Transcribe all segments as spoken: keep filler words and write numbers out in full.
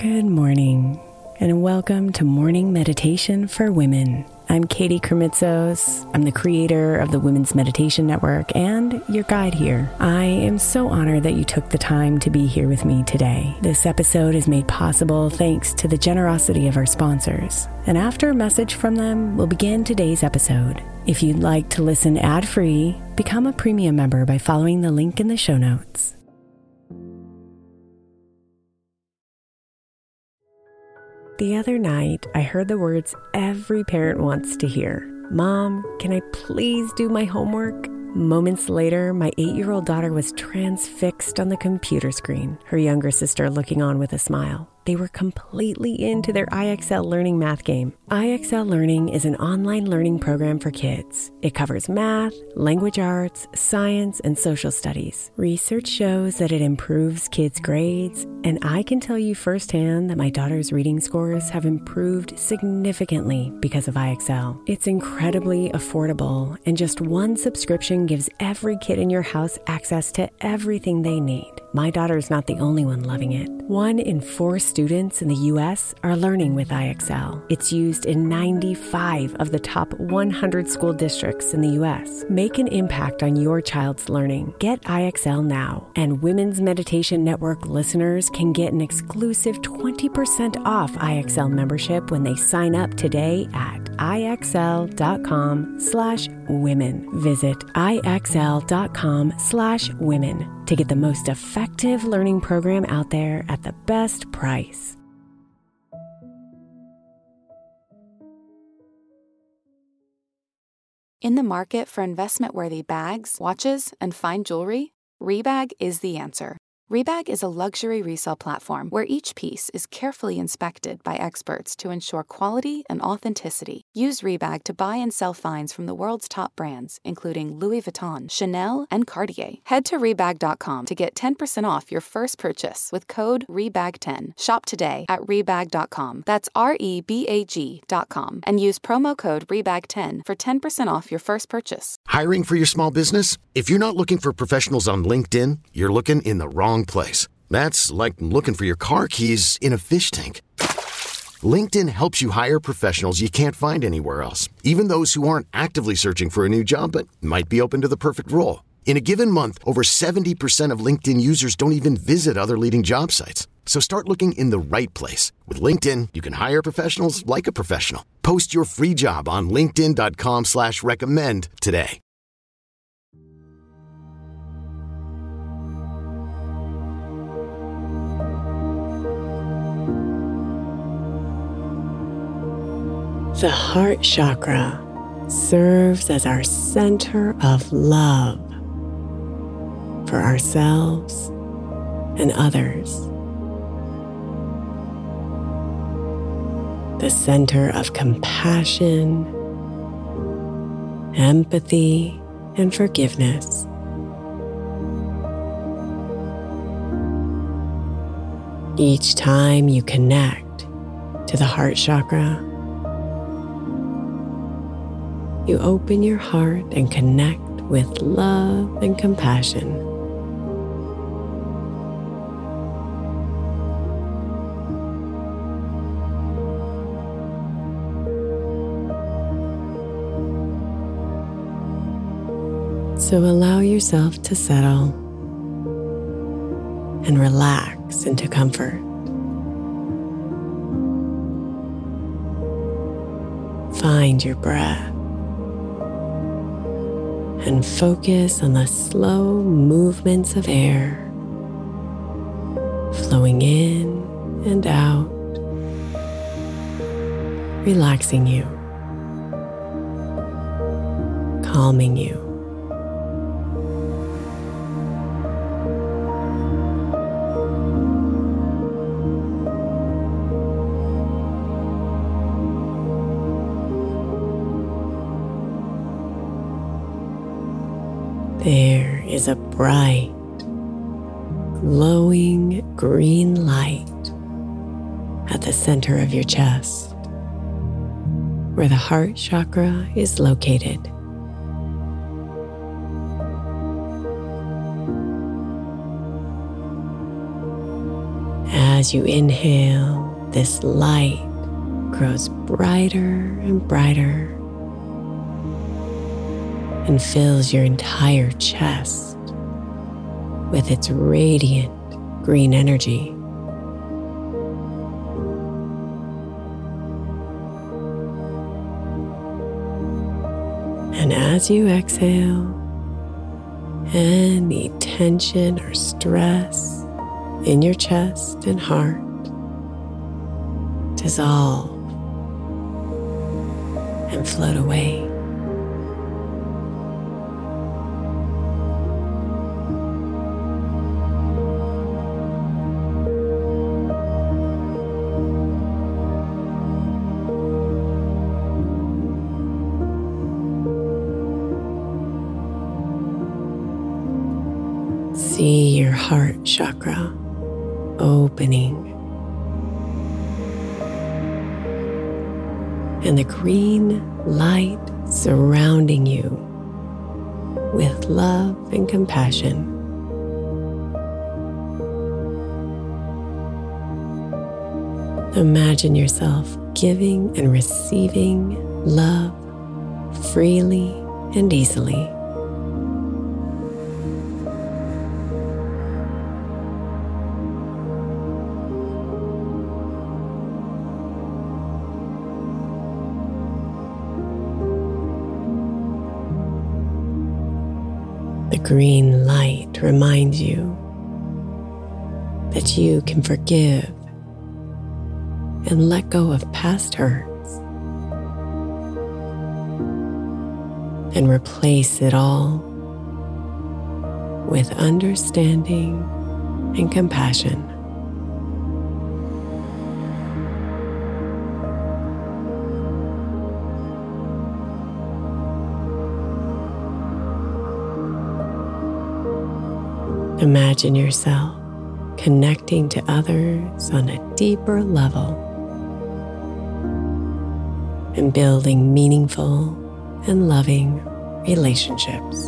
Good morning, and welcome to Morning Meditation for Women. I'm Katie Kremitzos. I'm the creator of the Women's Meditation Network and your guide here. I am so honored that you took the time to be here with me today. This episode is made possible thanks to the generosity of our sponsors. And after a message from them, we'll begin today's episode. If you'd like to listen ad-free, become a premium member by following the link in the show notes. The other night, I heard the words every parent wants to hear. Mom, can I please do my homework? Moments later, my eight-year-old daughter was transfixed on the computer screen, her younger sister looking on with a smile. They were completely into their I X L Learning math game. I X L Learning is an online learning program for kids. It covers math, language arts, science, and social studies. Research shows that it improves kids' grades, and I can tell you firsthand that my daughter's reading scores have improved significantly because of I X L. It's incredibly affordable, and just one subscription gives every kid in your house access to everything they need. My daughter's not the only one loving it. One in four students in the U S are learning with I X L. It's used in ninety-five of the top one hundred school districts in the U S. Make an impact on your child's learning. Get I X L now. And Women's Meditation Network listeners can get an exclusive twenty percent off I X L membership when they sign up today at IXL.com slash women. Visit IXL.com slash women to get the most effective learning program out there at the best price. In the market for investment-worthy bags, watches, and fine jewelry, Rebag is the answer. Rebag is a luxury resale platform where each piece is carefully inspected by experts to ensure quality and authenticity. Use Rebag to buy and sell finds from the world's top brands, including Louis Vuitton, Chanel, and Cartier. Head to Rebag dot com to get ten percent off your first purchase with code Rebag ten. Shop today at Rebag dot com. That's R E B A G dot com. And use promo code Rebag ten for ten percent off your first purchase. Hiring for your small business? If you're not looking for professionals on LinkedIn, you're looking in the wrong place. That's like looking for your car keys in a fish tank. LinkedIn helps you hire professionals you can't find anywhere else, even those who aren't actively searching for a new job but might be open to the perfect role. In a given month, over seventy percent of LinkedIn users don't even visit other leading job sites. So start looking in the right place. With LinkedIn, you can hire professionals like a professional. Post your free job on linkedin.com slash recommend today. The heart chakra serves as our center of love for ourselves and others. The center of compassion, empathy, and forgiveness. Each time you connect to the heart chakra, you open your heart and connect with love and compassion. So allow yourself to settle and relax into comfort. Find your breath and focus on the slow movements of air flowing in and out, relaxing you, calming you. There is a bright, glowing green light at the center of your chest, where the heart chakra is located. As you inhale, this light grows brighter and brighter and fills your entire chest with its radiant green energy. And as you exhale, any tension or stress in your chest and heart dissolve and float away. See your heart chakra opening, and the green light surrounding you with love and compassion. Imagine yourself giving and receiving love freely and easily. The green light reminds you that you can forgive and let go of past hurts and replace it all with understanding and compassion. Imagine yourself connecting to others on a deeper level and building meaningful and loving relationships.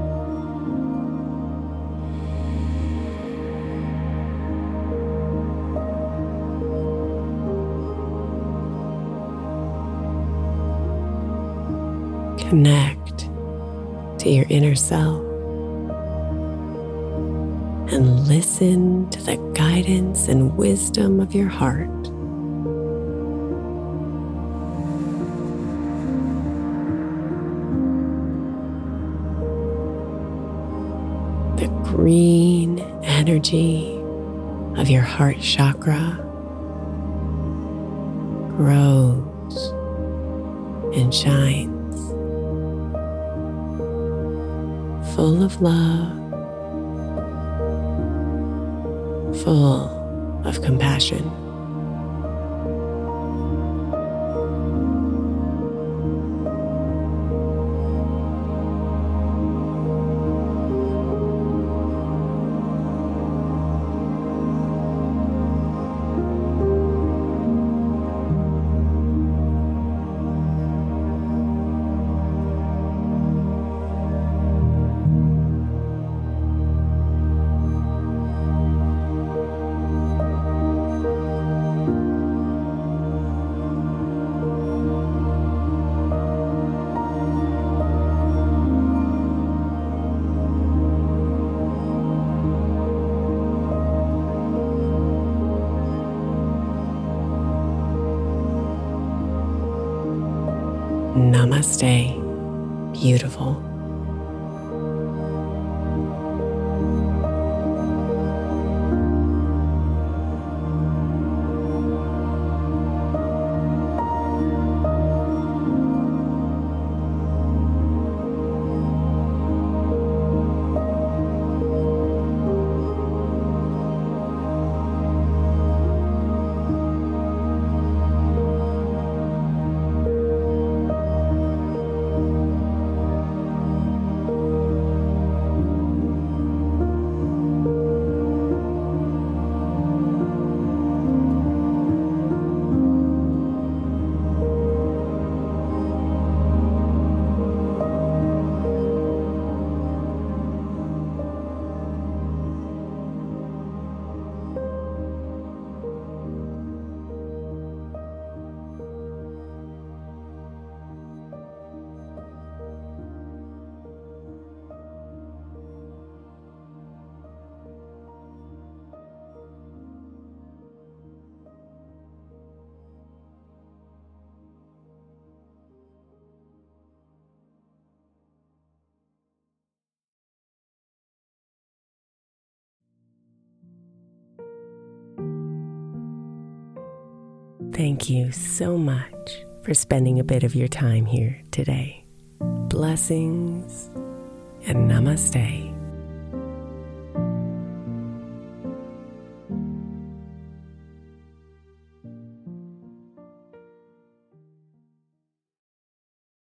Connect to your inner self and listen to the guidance and wisdom of your heart. The green energy of your heart chakra grows and shines, full of love, full of compassion. Namaste, beautiful. Thank you so much for spending a bit of your time here today. Blessings and namaste.